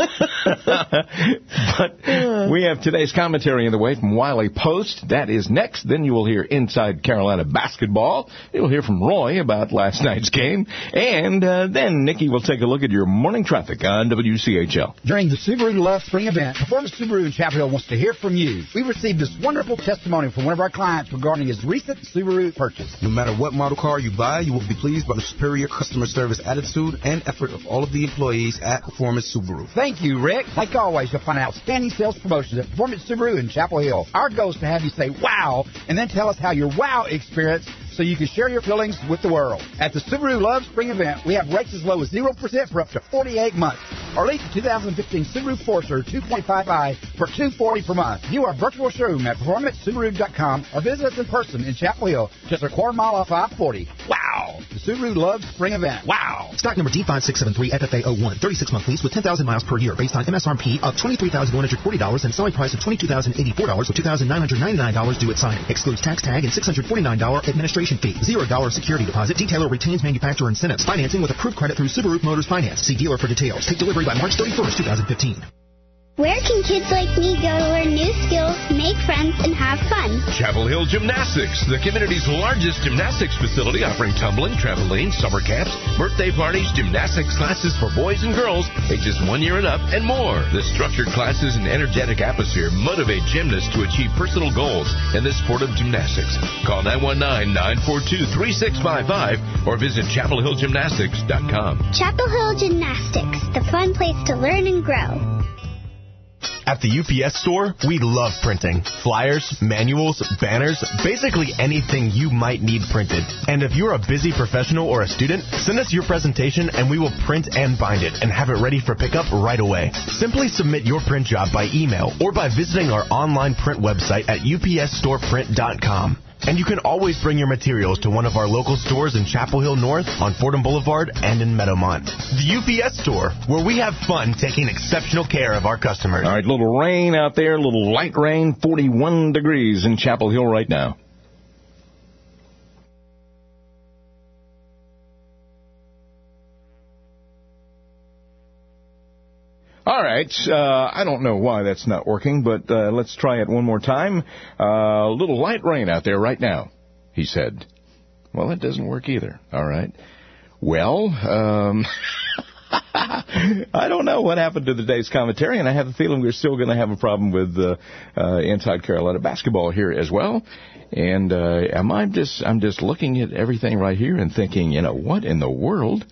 Speaker 1: But we have today's commentary in the way from Wiley Post. That is next. Then you will hear Inside Carolina Basketball. You'll hear from Roy about last night's game. And then Nikki will take a look at your morning traffic on WCHL.
Speaker 15: During the Subaru Love Spring event, Performance Subaru in Chapel Hill wants to hear from you. We received this wonderful testimony from one of our clients regarding his recent Subaru purchase.
Speaker 16: No matter what model car you buy, you will be pleased by the superior customer service attitude and effort of all of the employees at Performance Subaru.
Speaker 15: Thank you, Rick. Like always, you'll find outstanding sales promotions at Performance Subaru in Chapel Hill. Our goal is to have you say wow and then tell us how your wow experience so you can share your feelings with the world. At the Subaru Love Spring event, we have rates as low as 0% for up to 48 months. Or lease the 2015 Subaru Forester 2.55 for $240 per month. View our virtual showroom at performancesubaru.com or visit us in person in Chapel Hill, just a quarter mile off I-40. Wow! The Subaru Love Spring event. Wow!
Speaker 17: Stock number D5673 FFA01, 36-month lease with 10,000 miles per year based on MSRP of $23,140 and selling price of $22,084 with $2,999 due at signing. Excludes tax tag and $649 administration fee. $0 security deposit. Detailer retains manufacturer incentives. Financing with approved credit through Subaru Motors Finance. See dealer for details. Take delivery by March 31st, 2015.
Speaker 18: Where can kids like me go to learn new skills, make friends, and have fun?
Speaker 19: Chapel Hill Gymnastics, the community's largest gymnastics facility, offering tumbling, trampoline, summer camps, birthday parties, gymnastics classes for boys and girls ages 1 year and up, and more. The structured classes and energetic atmosphere motivate gymnasts to achieve personal goals in the sport of gymnastics. Call 919-942-3655 or visit chapelhillgymnastics.com.
Speaker 18: Chapel Hill Gymnastics, the fun place to learn and grow.
Speaker 21: At the UPS store, we love printing. Flyers, manuals, banners, basically anything you might need printed. And if you're a busy professional or a student, send us your presentation and we will print and bind it and have it ready for pickup right away. Simply submit your print job by email or by visiting our online print website at upsstoreprint.com. And you can always bring your materials to one of our local stores in Chapel Hill North, on Fordham Boulevard, and in Meadowmont. The UPS store, where we have fun taking exceptional care of our customers.
Speaker 1: All right, little rain out there, a little light rain, 41 degrees in Chapel Hill right now. All right, I don't know why that's not working, but let's try it one more time. A little light rain out there right now, he said. Well, that doesn't work either. All right. Well, I don't know what happened to today's commentary, and I have a feeling we're still going to have a problem with Inside Carolina Basketball here as well. And I'm just looking at everything right here and thinking, you know, what in the world?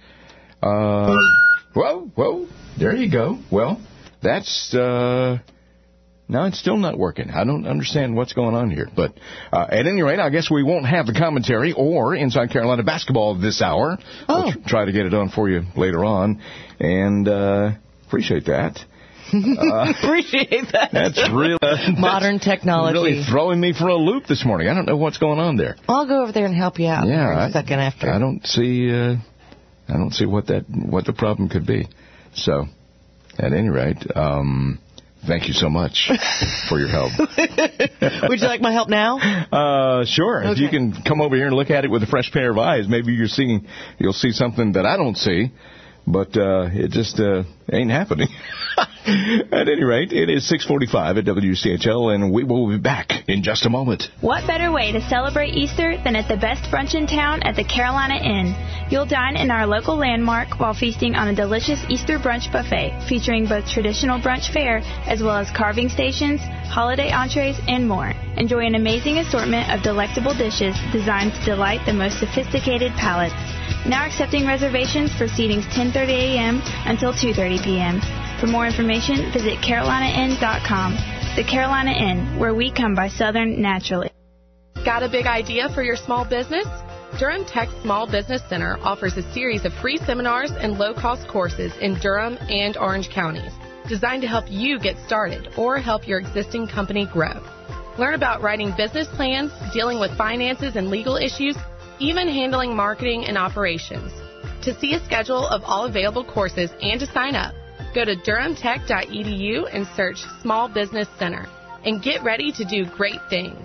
Speaker 1: Whoa, there you go. Well, that's, no, it's still not working. I don't understand what's going on here. But at any rate, I guess we won't have the commentary or Inside Carolina Basketball this hour. We'll try to get it on for you later on. And appreciate that.
Speaker 14: Appreciate that.
Speaker 1: That's really
Speaker 14: modern technology.
Speaker 1: Really throwing me for a loop this morning. I don't know what's going on there.
Speaker 14: I'll go over there and help you out for a second after.
Speaker 1: I don't see what the problem could be. So, at any rate, thank you so much for your help.
Speaker 14: Would you like my help now?
Speaker 1: Sure. Okay. If you can come over here and look at it with a fresh pair of eyes, maybe you'll see something that I don't see. but it just ain't happening. At any rate, it is 6:45 at WCHL, and we will be back in just a moment.
Speaker 12: What better way to celebrate Easter than at the best brunch in town at the Carolina Inn? You'll dine in our local landmark while feasting on a delicious Easter brunch buffet featuring both traditional brunch fare as well as carving stations, holiday entrees, and more. Enjoy an amazing assortment of delectable dishes designed to delight the most sophisticated palates. Now accepting reservations for seatings 10:30 a.m. until 2:30 p.m. For more information, visit carolinainn.com. The Carolina Inn, where we come by Southern naturally.
Speaker 22: Got a big idea for your small business? Durham Tech Small Business Center offers a series of free seminars and low-cost courses in Durham and Orange counties, designed to help you get started or help your existing company grow. Learn about writing business plans, dealing with finances and legal issues, even handling marketing and operations. To see a schedule of all available courses and to sign up, go to durhamtech.edu and search Small Business Center and get ready to do great things.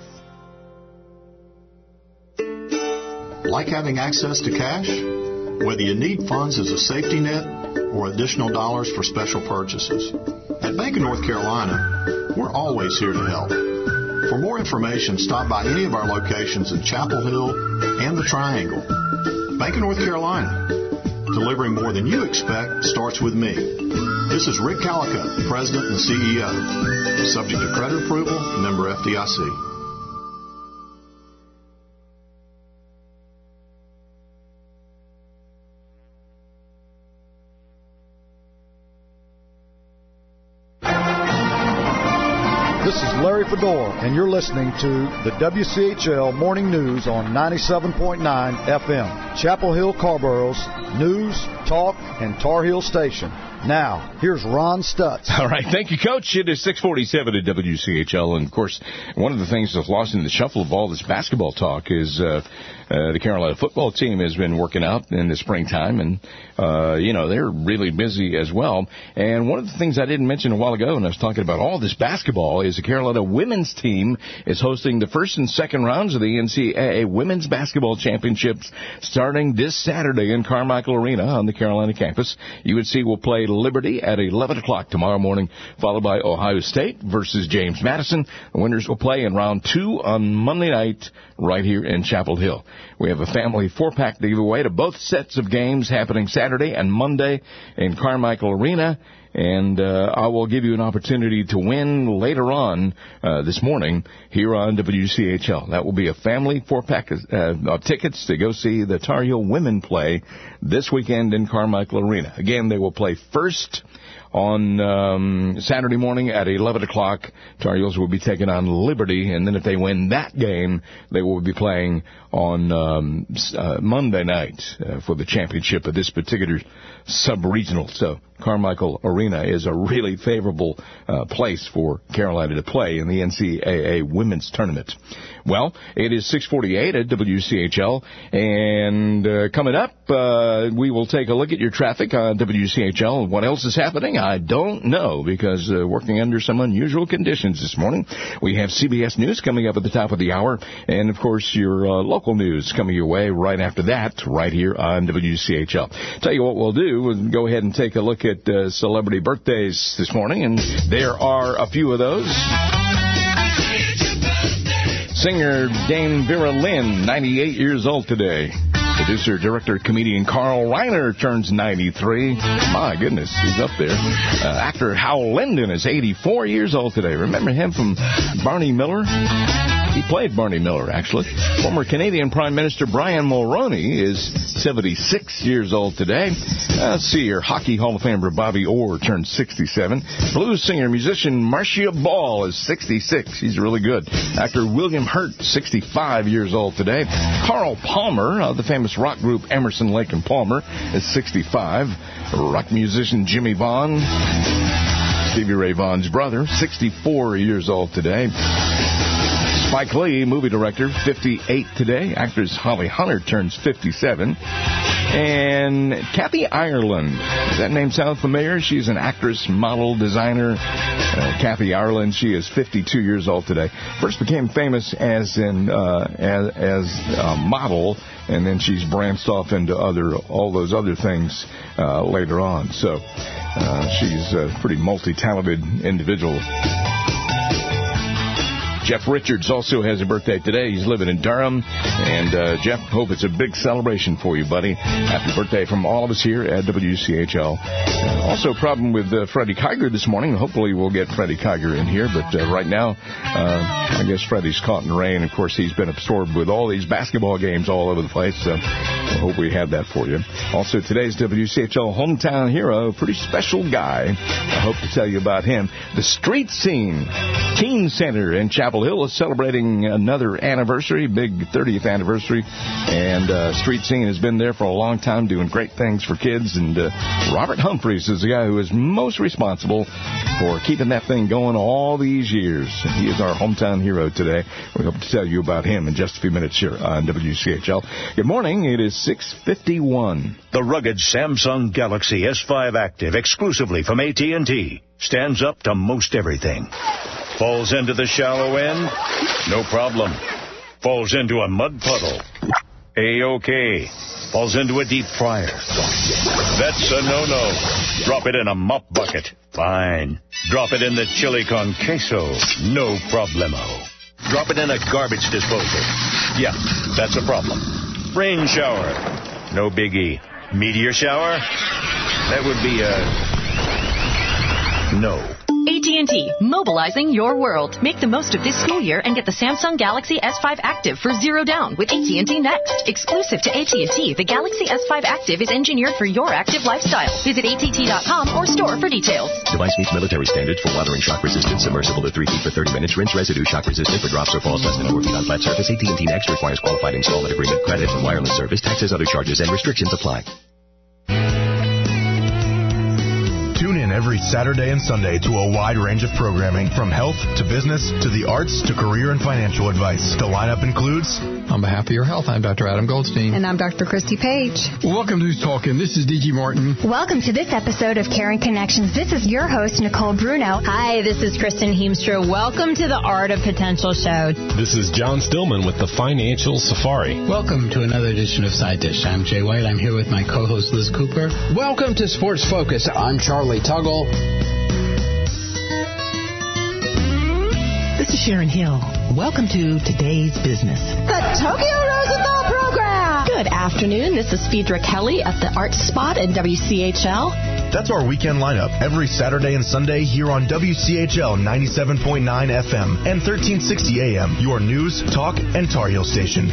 Speaker 23: Like having access to cash? Whether you need funds as a safety net or additional dollars for special purchases. At Bank of North Carolina, we're always here to help. For more information, stop by any of our locations in Chapel Hill and the Triangle. Bank of North Carolina. Delivering more than you expect starts with me. This is Rick Calico, President and CEO. Subject to credit approval, member FDIC.
Speaker 24: This is Larry Fedor, and you're listening to the WCHL Morning News on 97.9 FM, Chapel Hill Carborough's news, talk, and Tar Heel station. Now, here's Ron Stutz.
Speaker 1: All right. Thank you, Coach. It is 6:47 at WCHL. And, of course, one of the things that's lost in the shuffle of all this basketball talk is the Carolina football team has been working out in the springtime. And, they're really busy as well. And one of the things I didn't mention a while ago when I was talking about all this basketball is the Carolina women's team is hosting the first and second rounds of the NCAA Women's Basketball Championships starting this Saturday in Carmichael Arena on the Carolina campus. UNC will play Liberty at 11 o'clock tomorrow morning, followed by Ohio State versus James Madison. The winners will play in round 2 on Monday night right here in Chapel Hill. We have a family 4-pack to give away to both sets of games happening Saturday and Monday in Carmichael Arena. And I will give you an opportunity to win later on this morning here on WCHL. That will be a family 4-pack of tickets to go see the Tar Heel women play this weekend in Carmichael Arena. Again, they will play first on Saturday morning at 11 o'clock. Tar Heels will be taking on Liberty, and then if they win that game, they will be playing on Monday night for the championship of this particular sub-regional. So Carmichael Arena is a really favorable place for Carolina to play in the NCAA women's tournament. Well, it is 6:48 at WCHL, and coming up, we will take a look at your traffic on WCHL. What else is happening? I don't know, because working under some unusual conditions this morning. We have CBS News coming up at the top of the hour, and, of course, your local news coming your way right after that, right here on WCHL. Tell you what we'll do, we'll go ahead and take a look at celebrity birthdays this morning, and there are a few of those. Singer Dame Vera Lynn, 98 years old today. Producer, director, comedian Carl Reiner turns 93. My goodness, he's up there. Actor Hal Linden is 84 years old today. Remember him from Barney Miller? He played Barney Miller, actually. Former Canadian Prime Minister Brian Mulroney is 76 years old today. Let's see here. Hockey Hall of Famer Bobby Orr turns 67. Blues singer, musician Marcia Ball is 66. He's really good. Actor William Hurt, 65 years old today. Carl Palmer of the famous rock group Emerson, Lake and Palmer is 65. Rock musician Jimmy Vaughn, Stevie Ray Vaughan's brother, 64 years old today. Spike Lee, movie director, 58 today. Actress Holly Hunter turns 57. And Kathy Ireland. Does that name sound familiar? She's an actress, model, designer. Kathy Ireland. She is 52 years old today. First became famous as a model, and then she's branched off into all those other things later on. So she's a pretty multi-talented individual. Jeff Richards also has a birthday today. He's living in Durham. And, Jeff, hope it's a big celebration for you, buddy. Happy birthday from all of us here at WCHL. Also a problem with Freddie Kiger this morning. Hopefully we'll get Freddie Kiger in here. But right now, I guess Freddie's caught in the rain. Of course, he's been absorbed with all these basketball games all over the place. So I hope we have that for you. Also, today's WCHL hometown hero, a pretty special guy. I hope to tell you about him. The Street Scene Teen Center in Chapel Hill is celebrating another anniversary, big 30th anniversary, and Street Scene has been there for a long time doing great things for kids, and Robert Humphreys is the guy who is most responsible for keeping that thing going all these years. He is our hometown hero today. We hope to tell you about him in just a few minutes here on WCHL. Good morning. It is 6:51.
Speaker 2: The rugged Samsung Galaxy S5 Active, exclusively from AT&T, stands up to most everything. Falls into the shallow end? No problem. Falls into a mud puddle? A-OK. Falls into a deep fryer? That's a no-no. Drop it in a mop bucket? Fine. Drop it in the chili con queso? No problemo. Drop it in a garbage disposal? Yeah, that's a problem. Rain shower? No biggie. Meteor shower? That would be a no.
Speaker 4: AT&T, mobilizing your world. Make the most of this school year and get the Samsung Galaxy S5 Active for $0 down with AT&T Next. Exclusive to AT&T, the Galaxy S5 Active is engineered for your active lifestyle. Visit att.com or store for details.
Speaker 5: Device meets military standards for watering, shock resistant, submersible to 3 feet for 30 minutes, rinse residue, shock resistant for drops or falls less than 4 feet on flat surface. AT&T Next requires qualified installment agreement, credit, and wireless service. Taxes, other charges, and restrictions apply.
Speaker 21: Tune in every Saturday and Sunday to a wide range of programming, from health to business to the arts to career and financial advice. The lineup includes...
Speaker 6: On behalf of your health, I'm Dr. Adam Goldstein.
Speaker 25: And I'm Dr. Christy Page.
Speaker 6: Welcome to Who's Talking. This is D.G. Martin.
Speaker 26: Welcome to this episode of Caring Connections. This is your host, Nicole Bruno.
Speaker 27: Hi, this is Kristen Heemstra. Welcome to the Art of Potential show.
Speaker 28: This is John Stillman with the Financial Safari.
Speaker 29: Welcome to another edition of Side Dish. I'm Jay White. I'm here with my co-host, Liz Cooper.
Speaker 30: Welcome to Sports Focus. I'm Charlie Tuggle.
Speaker 31: This is Sharon Hill. Welcome to Today's Business.
Speaker 32: The Tokyo Rosenthal Program.
Speaker 31: Good afternoon. This is Phaedra Kelly at the Art Spot at WCHL.
Speaker 21: That's our weekend lineup every Saturday and Sunday here on WCHL 97.9 FM and 1360 AM, your news, talk, and Tar Heel station.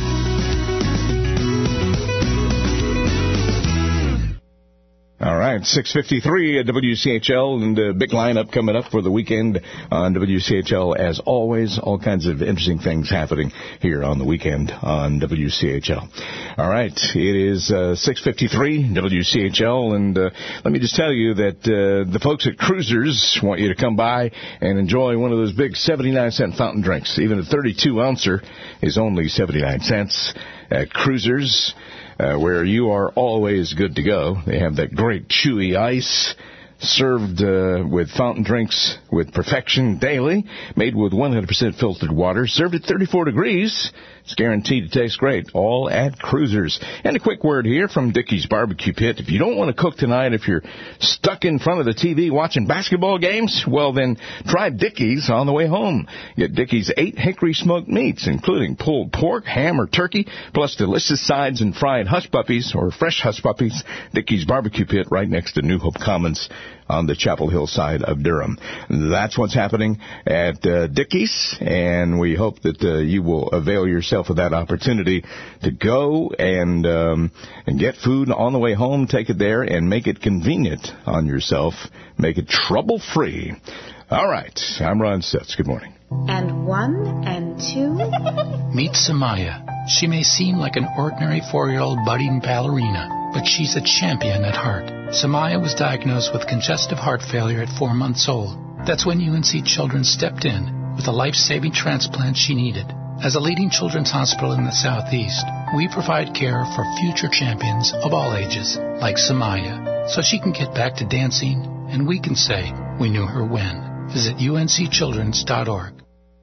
Speaker 1: All right, 6:53 at WCHL, and a big lineup coming up for the weekend on WCHL. As always, all kinds of interesting things happening here on the weekend on WCHL. All right, it is 6:53 WCHL, and let me just tell you that the folks at Cruisers want you to come by and enjoy one of those big 79-cent fountain drinks. Even a 32-ouncer is only 79 cents at Cruisers. Where you are always good to go. They have that great chewy ice served with fountain drinks with perfection daily, made with 100% filtered water, served at 34 degrees. It's guaranteed to taste great, all at Cruisers. And a quick word here from Dickey's Barbecue Pit. If you don't want to cook tonight, if you're stuck in front of the TV watching basketball games, well then try Dickey's on the way home. Get Dickey's 8 hickory smoked meats, including pulled pork, ham, or turkey, plus delicious sides and fried hush puppies or fresh hush puppies. Dickey's Barbecue Pit right next to New Hope Commons on the Chapel Hill side of Durham. That's what's happening at Dickey's, and we hope that you will avail yourself of that opportunity to go and get food on the way home, take it there, and make it convenient on yourself. Make it trouble-free. All right, I'm Ron Sitz. Good morning.
Speaker 33: And 1 and 2.
Speaker 29: Meet Samaya. She may seem like an ordinary 4-year-old budding ballerina, but she's a champion at heart. Samaya was diagnosed with congestive heart failure at 4 months old. That's when UNC Children stepped in with a life-saving transplant she needed. As a leading children's hospital in the Southeast, we provide care for future champions of all ages, like Samaya, so she can get back to dancing and we can say we knew her when. Visit uncchildrens.org.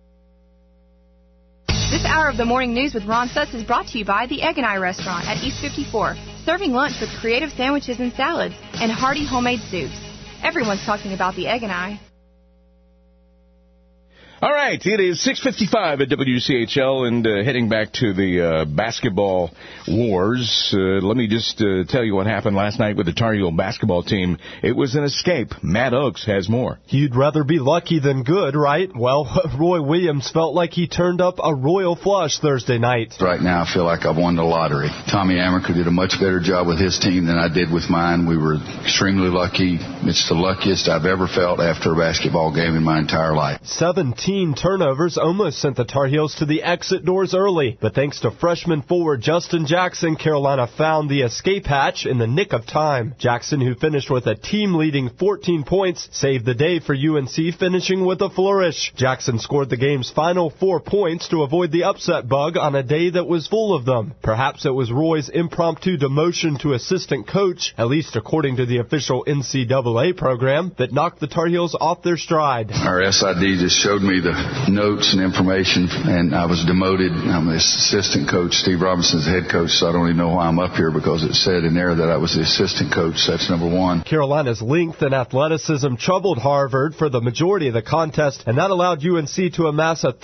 Speaker 3: This hour of the morning news with Ron Suss is brought to you by the Egg and I Restaurant at East 54, serving lunch with creative sandwiches and salads and hearty homemade soups. Everyone's talking about the Egg and I.
Speaker 1: All right, it is 6:55 at WCHL, and heading back to the basketball wars. Let me just tell you what happened last night with the Tar Heel basketball team. It was an escape. Matt Oakes has more.
Speaker 7: You'd rather be lucky than good, right? Well, Roy Williams felt like he turned up a royal flush Thursday night.
Speaker 8: Right now, I feel like I've won the lottery. Tommy Amaker did a much better job with his team than I did with mine. We were extremely lucky. It's the luckiest I've ever felt after a basketball game in my entire life.
Speaker 7: 17 turnovers almost sent the Tar Heels to the exit doors early, but thanks to freshman forward Justin Jackson, Carolina found the escape hatch in the nick of time. Jackson, who finished with a team-leading 14 points, saved the day for UNC, finishing with a flourish. Jackson scored the game's final 4 points to avoid the upset bug on a day that was full of them. Perhaps it was Roy's impromptu demotion to assistant coach, at least according to the official NCAA program, that knocked the Tar Heels off their stride.
Speaker 8: Our SID just showed me the notes and information, and I was demoted. I'm the assistant coach. Steve Robinson's the head coach, so I don't even know why I'm up here because it said in there that I was the assistant coach. That's number one.
Speaker 7: Carolina's length and athleticism troubled Harvard for the majority of the contest, and that allowed UNC to amass a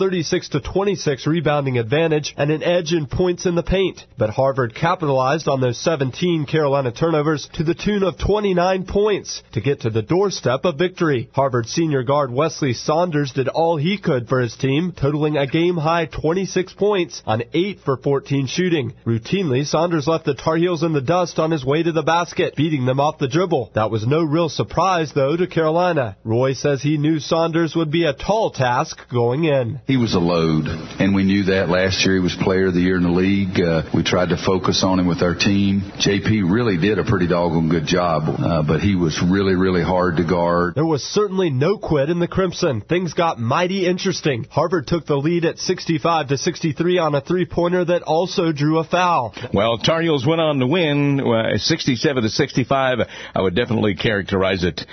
Speaker 7: 36-26 rebounding advantage and an edge in points in the paint. But Harvard capitalized on those 17 Carolina turnovers to the tune of 29 points to get to the doorstep of victory. Harvard senior guard Wesley Saunders did all he could for his team, totaling a game-high 26 points on 8 for 14 shooting. Routinely, Saunders left the Tar Heels in the dust on his way to the basket, beating them off the dribble. That was no real surprise, though, to Carolina. Roy says he knew Saunders would be a tall task going in.
Speaker 8: He was a load, and we knew that last year. He was player of the year in the league. We tried to focus on him with our team. JP really did a pretty doggone good job, but he was really, really hard to guard.
Speaker 7: There was certainly no quit in the Crimson. Things got mighty interesting. Harvard took the lead at 65-63 on a three-pointer that also drew a foul.
Speaker 1: Well, Tar Heels went on to win 67-65. I would definitely characterize it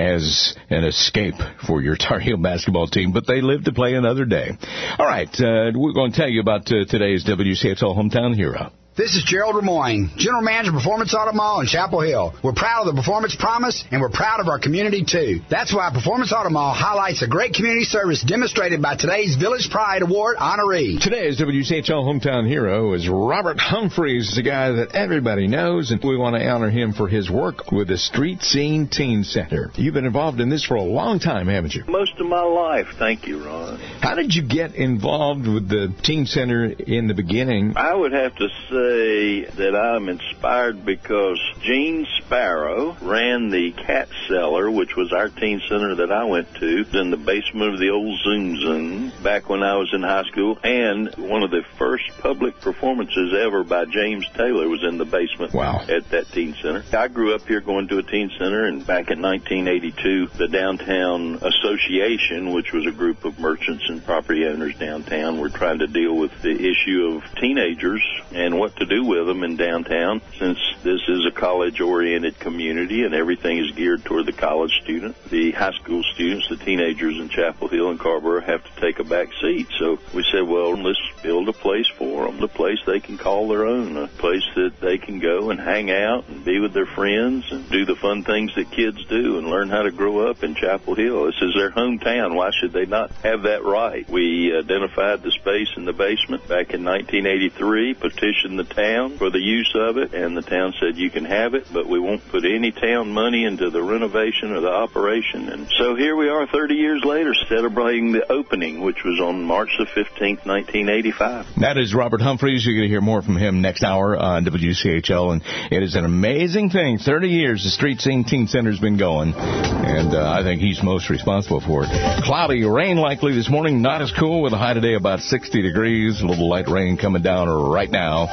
Speaker 1: as an escape for your Tar Heel basketball team, but they live to play another day. All right, we're going to tell you about today's WCHL Hometown Hero.
Speaker 9: This is Gerald Lemoyne, General Manager of Performance Auto Mall in Chapel Hill. We're proud of the Performance Promise, and we're proud of our community, too. That's why Performance Auto Mall highlights the great community service demonstrated by today's Village Pride Award honoree.
Speaker 1: Today's WCHL Hometown Hero is Robert Humphreys, the guy that everybody knows, and we want to honor him for his work with the Street Scene Teen Center. You've been involved in this for a long time, haven't you?
Speaker 10: Most of my life. Thank you, Ron.
Speaker 1: How did you get involved with the Teen Center in the beginning?
Speaker 10: I would have to say that I'm inspired because Gene Sparrow ran the Cat Cellar, which was our teen center that I went to, in the basement of the old Zoom Zoom back when I was in high school, and one of the first public performances ever by James Taylor was in the basement at that teen center. I grew up here going to a teen center, and back in 1982, the Downtown Association, which was a group of merchants and property owners downtown, were trying to deal with the issue of teenagers and what to do with them in downtown, since this is a college-oriented community and everything is geared toward the college student. The high school students, the teenagers in Chapel Hill and Carrboro, have to take a back seat. So we said, well, let's build a place for them, a place they can call their own, a place that they can go and hang out and be with their friends and do the fun things that kids do and learn how to grow up in Chapel Hill. This is their hometown. Why should they not have that right? We identified the space in the basement back in 1983, petitioned the town for the use of it, and the town said you can have it, but we won't put any town money into the renovation or the operation. And so here we are 30 years later celebrating the opening, which was on March the 15th, 1985.
Speaker 1: That is Robert Humphreys. You're going to hear more from him next hour on WCHL, and it is an amazing thing. 30 years the Street Scene Teen Center's been going, and I think he's most responsible for it. Cloudy, rain likely this morning, not as cool, with a high today about 60 degrees, a little light rain coming down right now.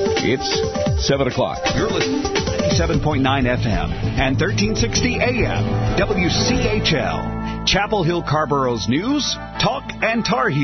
Speaker 1: It's 7 o'clock.
Speaker 11: You're listening to 97.9 FM and 1360 AM, WCHL, Chapel Hill Carrboro's news, talk, and Tar Heel.